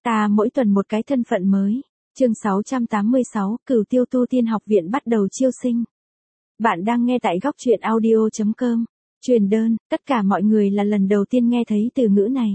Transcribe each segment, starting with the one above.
Ta mỗi tuần một cái thân phận mới. Chương 686, Cửu Tiêu Tu Tiên Học Viện bắt đầu chiêu sinh. Bạn đang nghe tại góc truyện audio.com. Truyền đơn, tất cả mọi người là lần đầu tiên nghe thấy từ ngữ này.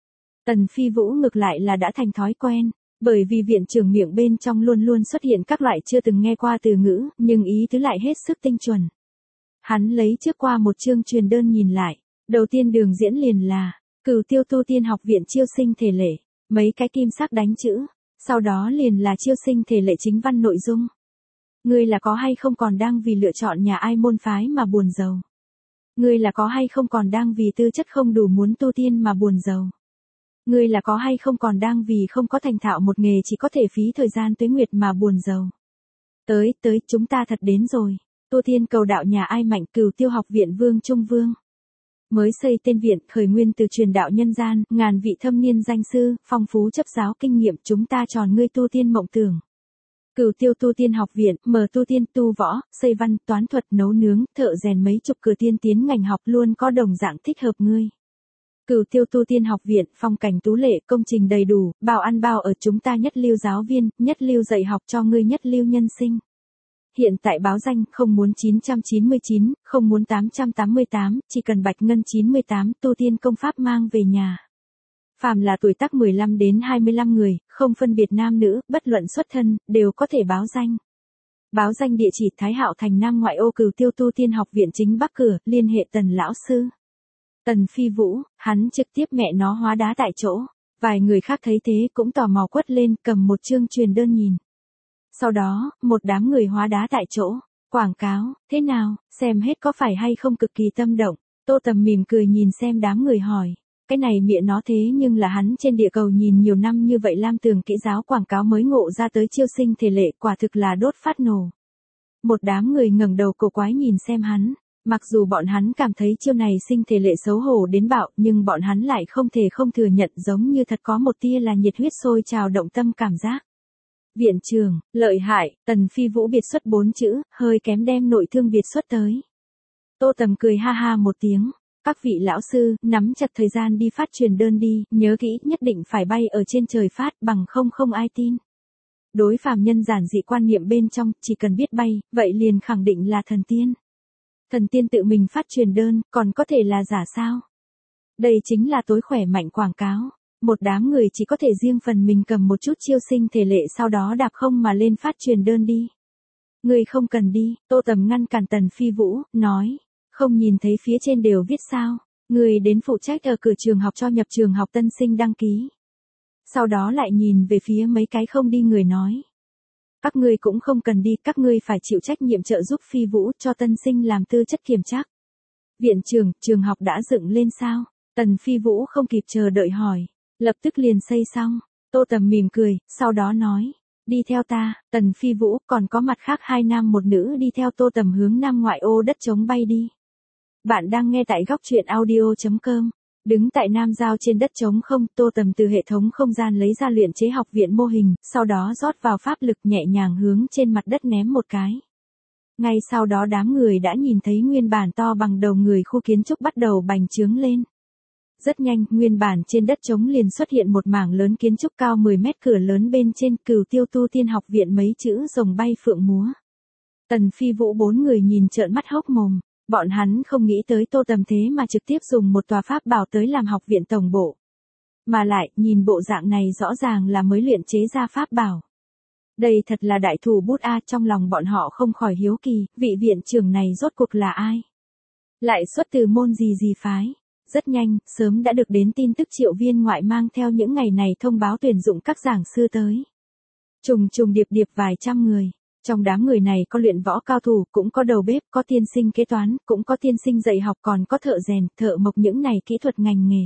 Tần Phi Vũ ngược lại là đã thành thói quen, bởi vì viện trưởng miệng bên trong luôn luôn xuất hiện các loại chưa từng nghe qua từ ngữ, nhưng ý tứ lại hết sức tinh chuẩn. Hắn lấy trước qua một chương truyền đơn nhìn lại, đầu tiên đường diễn liền là, Cửu Tiêu Tu Tiên Học Viện chiêu sinh thể lệ, mấy cái kim sắc đánh chữ, sau đó liền là chiêu sinh thể lệ chính văn nội dung. Ngươi là có hay không còn đang vì lựa chọn nhà ai môn phái mà buồn rầu? Ngươi là có hay không còn đang vì tư chất không đủ muốn tu tiên mà buồn rầu? Ngươi là có hay không còn đang vì không có thành thạo một nghề chỉ có thể phí thời gian tuế nguyệt mà buồn rầu? Tới, chúng ta thật đến rồi. Tu tiên cầu đạo nhà ai mạnh, Cửu Tiêu Học Viện Vương Trung Vương. Mới xây tên viện, khởi nguyên từ truyền đạo nhân gian, ngàn vị thâm niên danh sư, phong phú chấp giáo kinh nghiệm, chúng ta tròn ngươi tu tiên mộng tưởng. Cửu Tiêu Tu Tiên Học Viện, mở tu tiên, tu võ, xây văn, toán thuật, nấu nướng, thợ rèn mấy chục cửa tiên tiến ngành học luôn có đồng dạng thích hợp ngươi. Cửu Tiêu Tu Tiên Học Viện, phong cảnh tú lệ, công trình đầy đủ, bao ăn bao ở, chúng ta nhất lưu giáo viên, nhất lưu dạy học cho ngươi nhất lưu nhân sinh. Hiện tại báo danh, không muốn 999, không muốn 888, chỉ cần bạch ngân 98, tu tiên công pháp mang về nhà. Phàm là tuổi tác 15 đến 25 người, không phân biệt nam nữ, bất luận xuất thân, đều có thể báo danh. Báo danh địa chỉ Thái Hạo Thành Nam ngoại ô, Cửu Tiêu Tu Tiên Học Viện chính bắc cửa, liên hệ Tần lão sư. Tần Phi Vũ, hắn trực tiếp mẹ nó hóa đá tại chỗ. Vài người khác thấy thế cũng tò mò quất lên, cầm một chương truyền đơn nhìn. Sau đó, một đám người hóa đá tại chỗ. Quảng cáo, thế nào, xem hết có phải hay không cực kỳ tâm động. Tô Tầm mỉm cười nhìn xem đám người hỏi. Cái này miệng nó thế nhưng là hắn trên địa cầu nhìn nhiều năm như vậy Lam Tường kỹ giáo quảng cáo mới ngộ ra tới chiêu sinh thể lệ, quả thực là đốt phát nổ. Một đám người ngẩng đầu cổ quái nhìn xem hắn. Mặc dù bọn hắn cảm thấy chiêu này sinh thể lệ xấu hổ đến bạo, nhưng bọn hắn lại không thể không thừa nhận, giống như thật có một tia là nhiệt huyết sôi trào động tâm cảm giác. Viện trưởng, lợi hại, Tần Phi Vũ biệt xuất 4 chữ, hơi kém đem nội thương biệt xuất tới. Tô Tầm cười ha ha một tiếng. Các vị lão sư, nắm chặt thời gian đi phát truyền đơn đi, nhớ kỹ, nhất định phải bay ở trên trời phát, bằng không ai tin. Đối phàm nhân giản dị quan niệm bên trong, chỉ cần biết bay, vậy liền khẳng định là thần tiên. Thần tiên tự mình phát truyền đơn, còn có thể là giả sao? Đây chính là tối khỏe mạnh quảng cáo. Một đám người chỉ có thể riêng phần mình cầm một chút chiêu sinh thể lệ, sau đó đạp không mà lên phát truyền đơn đi. Người không cần đi, Tô Tầm ngăn cản Tần Phi Vũ, nói. Không nhìn thấy phía trên đều viết sao, người đến phụ trách ở cửa trường học cho nhập trường học tân sinh đăng ký. Sau đó lại nhìn về phía mấy cái không đi người nói. Các ngươi cũng không cần đi, các ngươi phải chịu trách nhiệm trợ giúp Phi Vũ cho tân sinh làm tư chất kiểm tra. Viện trưởng, trường học đã dựng lên sao? Tần Phi Vũ không kịp chờ đợi hỏi. Lập tức liền xây xong. Tô Tầm mỉm cười, sau đó nói. Đi theo ta, Tần Phi Vũ, còn có mặt khác 2 nam một nữ đi theo Tô Tầm hướng nam ngoại ô đất trống bay đi. Bạn đang nghe tại góc truyện audio.com. Đứng tại nam giao trên đất trống không, Tô Tầm từ hệ thống không gian lấy ra luyện chế học viện mô hình, sau đó rót vào pháp lực nhẹ nhàng hướng trên mặt đất ném một cái. Ngay sau đó đám người đã nhìn thấy nguyên bản to bằng đầu người khu kiến trúc bắt đầu bành trướng lên. Rất nhanh, nguyên bản trên đất trống liền xuất hiện một mảng lớn kiến trúc cao 10 mét, cửa lớn bên trên, Cửu Tiêu Tu Tiên Học Viện mấy chữ rồng bay phượng múa. Tần Phi Vũ 4 người nhìn trợn mắt hốc mồm. Bọn hắn không nghĩ tới Tô Tầm thế mà trực tiếp dùng một tòa pháp bảo tới làm học viện tổng bộ. Mà lại, nhìn bộ dạng này rõ ràng là mới luyện chế ra pháp bảo. Đây thật là đại thủ bút a, trong lòng bọn họ không khỏi hiếu kỳ, vị viện trưởng này rốt cuộc là ai? Lại xuất từ môn gì phái? Rất nhanh, sớm đã được đến tin tức Triệu Viên ngoại mang theo những ngày này thông báo tuyển dụng các giảng sư tới. Trùng điệp vài trăm người. Trong đám người này có luyện võ cao thủ, cũng có đầu bếp, có tiên sinh kế toán, cũng có tiên sinh dạy học, còn có thợ rèn, thợ mộc, những này kỹ thuật ngành nghề.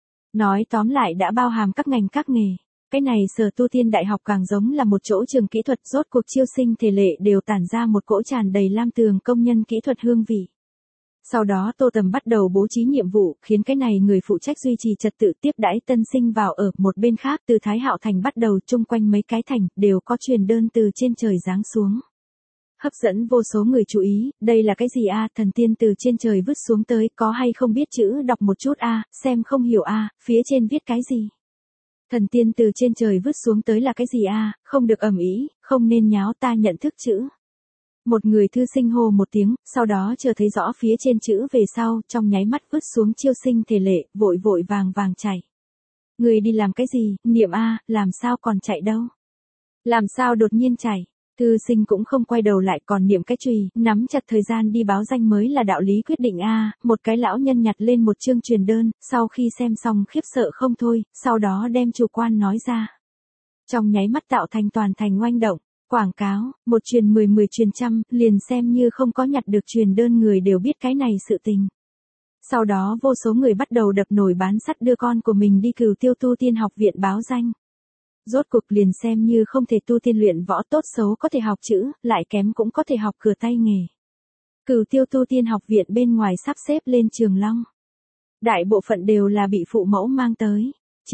Nói tóm lại đã bao hàm các ngành các nghề. Cái này Sở Tu Tiên Đại học càng giống là một chỗ trường kỹ thuật, rốt cuộc chiêu sinh thể lệ đều tản ra một cỗ tràn đầy Lam Tường công nhân kỹ thuật hương vị. Sau đó Tô Tầm bắt đầu bố trí nhiệm vụ, khiến cái này người phụ trách duy trì trật tự tiếp đãi tân sinh vào ở. Một bên khác, từ Thái Hạo Thành bắt đầu, chung quanh mấy cái thành đều có truyền đơn từ trên trời giáng xuống. Hấp dẫn vô số người chú ý, đây là cái gì a? Thần tiên từ trên trời vứt xuống tới, có hay không biết chữ đọc một chút a, xem không hiểu a, phía trên viết cái gì? Thần tiên từ trên trời vứt xuống tới là cái gì a? Không được ầm ĩ, không nên nháo, ta nhận thức chữ. Một người thư sinh hô một tiếng, sau đó chờ thấy rõ phía trên chữ về sau, trong nháy mắt vứt xuống chiêu sinh thể lệ, vội vội vàng vàng chạy. Người đi làm cái gì, niệm a, làm sao còn chạy đâu? Làm sao đột nhiên chạy? Thư sinh cũng không quay đầu lại, còn niệm cái chùy, nắm chặt thời gian đi báo danh mới là đạo lý quyết định a. Một cái lão nhân nhặt lên một chương truyền đơn, sau khi xem xong khiếp sợ không thôi, sau đó đem chủ quan nói ra. Trong nháy mắt tạo thành toàn thành oanh động. Quảng cáo, một truyền 10 10 truyền trăm, liền xem như không có nhặt được truyền đơn người đều biết cái này sự tình. Sau đó vô số người bắt đầu đập nồi bán sắt đưa con của mình đi Cửu Tiêu Tu Tiên Học Viện báo danh. Rốt cuộc liền xem như không thể tu tiên luyện võ, tốt xấu có thể học chữ, lại kém cũng có thể học cửa tay nghề. Cửu Tiêu Tu Tiên Học Viện bên ngoài sắp xếp lên Trường Long. Đại bộ phận đều là bị phụ mẫu mang tới.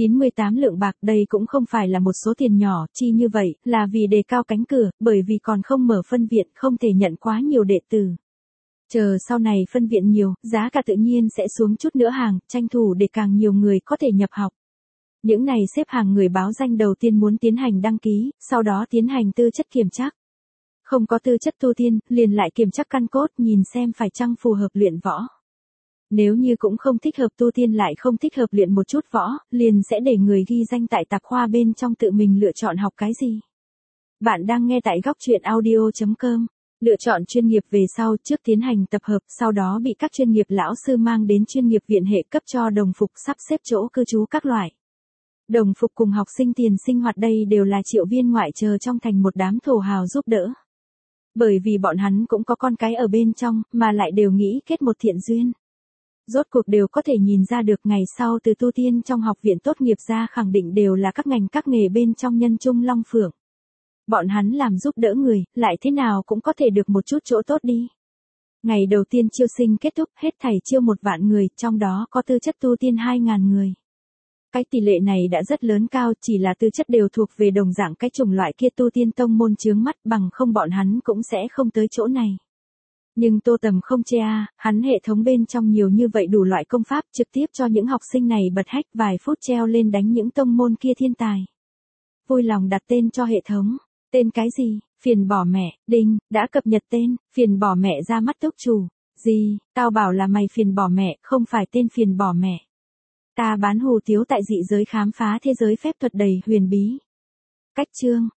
98 lượng bạc, đây cũng không phải là một số tiền nhỏ, chi như vậy, là vì đề cao cánh cửa, bởi vì còn không mở phân viện, không thể nhận quá nhiều đệ tử. Chờ sau này phân viện nhiều, giá cả tự nhiên sẽ xuống chút nữa hàng, tranh thủ để càng nhiều người có thể nhập học. Những này xếp hàng người báo danh đầu tiên muốn tiến hành đăng ký, sau đó tiến hành tư chất kiểm tra. Không có tư chất tu tiên, liền lại kiểm tra căn cốt, nhìn xem phải chăng phù hợp luyện võ. Nếu như cũng không thích hợp tu tiên, lại không thích hợp luyện một chút võ, liền sẽ để người ghi danh tại tạp khoa bên trong tự mình lựa chọn học cái gì. Bạn đang nghe tại góc truyện audio.com. Lựa chọn chuyên nghiệp về sau, trước tiến hành tập hợp, sau đó bị các chuyên nghiệp lão sư mang đến chuyên nghiệp viện hệ cấp cho đồng phục, sắp xếp chỗ cư trú các loại. Đồng phục cùng học sinh tiền sinh hoạt đây đều là Triệu Viên ngoại chờ trong thành một đám thổ hào giúp đỡ. Bởi vì bọn hắn cũng có con cái ở bên trong, mà lại đều nghĩ kết một thiện duyên. Rốt cuộc đều có thể nhìn ra được ngày sau từ tu tiên trong học viện tốt nghiệp ra khẳng định đều là các ngành các nghề bên trong nhân trung long phượng. Bọn hắn làm giúp đỡ người, lại thế nào cũng có thể được một chút chỗ tốt đi. Ngày đầu tiên chiêu sinh kết thúc, hết thảy chiêu 1 vạn người, trong đó có tư chất tu tiên 2.000 người. Cái tỷ lệ này đã rất lớn cao, chỉ là tư chất đều thuộc về đồng dạng cái chủng loại kia tu tiên tông môn chướng mắt, bằng không bọn hắn cũng sẽ không tới chỗ này. Nhưng Tô Tầm không chê a, hắn hệ thống bên trong nhiều như vậy đủ loại công pháp, trực tiếp cho những học sinh này bật hách, vài phút treo lên đánh những tông môn kia thiên tài. Vui lòng đặt tên cho hệ thống. Tên cái gì? Phiền bỏ mẹ, đinh, đã cập nhật tên, phiền bỏ mẹ ra mắt túc chủ. Gì, tao bảo là mày phiền bỏ mẹ, không phải tên phiền bỏ mẹ. Ta bán hủ tiếu tại dị giới khám phá thế giới phép thuật đầy huyền bí. Cách chương,